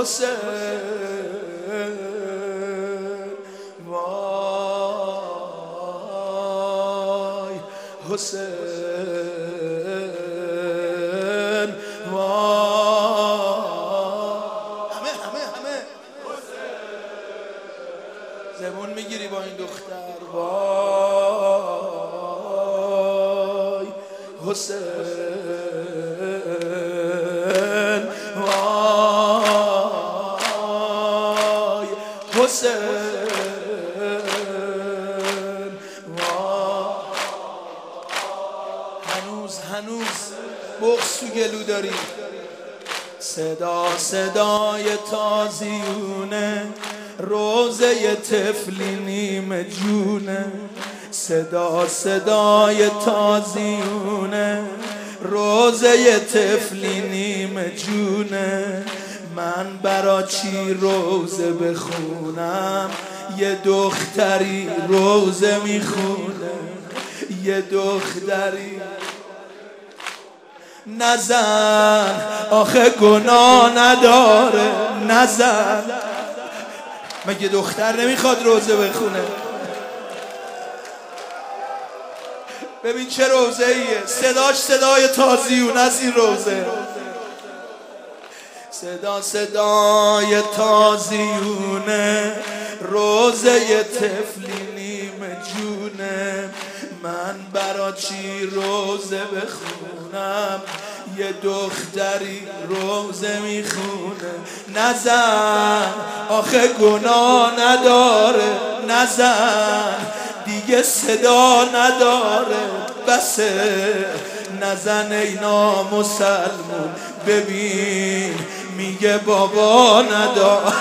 حسین وای حسین وای همه زبون میگیری با این دختر وای حسین وای حسین هنوز بغض تو گلو داری. صدای تازیونه روزه طفلی نیمه جونه. صدای تازیونه روزه طفلی نیمه جونه. من برا چی روزه بخونم یه دختری روزه میخونه. یه دختری نزن آخه گناه نداره نزن. مگه دختر نمیخواد روزه بخونه؟ ببین چه روزه ایه. صدای تازیون از این روزه. صدای تازیونه روزه طفلی نیمه جونه. من برا چی روزه بخونم یه دختری روزه میخونه. نزن آخه گناه نداره نزن. دیگه صدا نداره بسه. نزن ای نامسلمون ببین میگه بابا نداره.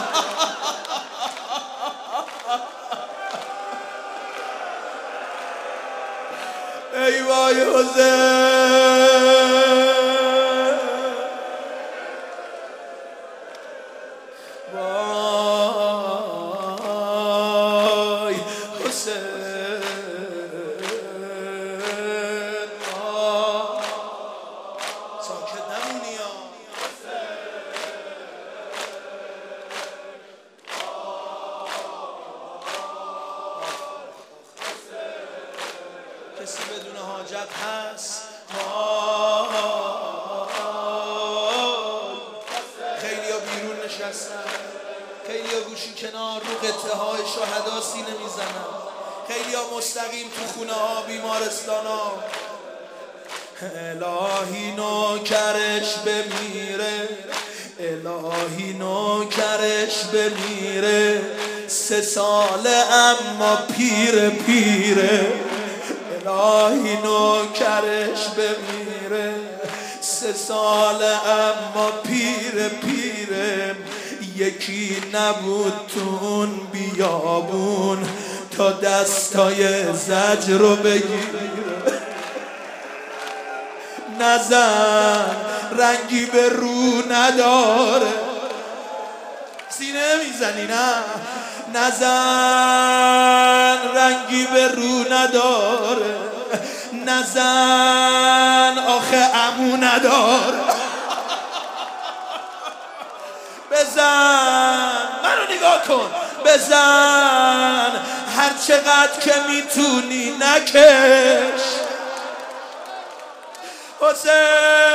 ای وای حسین وای حسین ساکت نمونی ها. کسی بدون حاجت هست؟ خیلی ها بیرون نشستن. خیلی ها گوشی کنار رو قطعه های شهدا سینه میزنن. خیلی ها مستقیم تو خونه ها بیمارستان ها. الهی نوکرش بمیره الهی نوکرش بمیره. 3 ساله اما پیره. الهی نوکرش بمیره 3 ساله اما پیره. یکی نبود تو اون بیابون تا دستای زجر رو بگیره. نزن رنگی به رو نداره. سینه میزنی نه؟ نزن رنگی به رو نداره. نزن آخه عمو نداره. بزن منو نگاه کن. بزن هر چقدر که میتونی نکش. حسین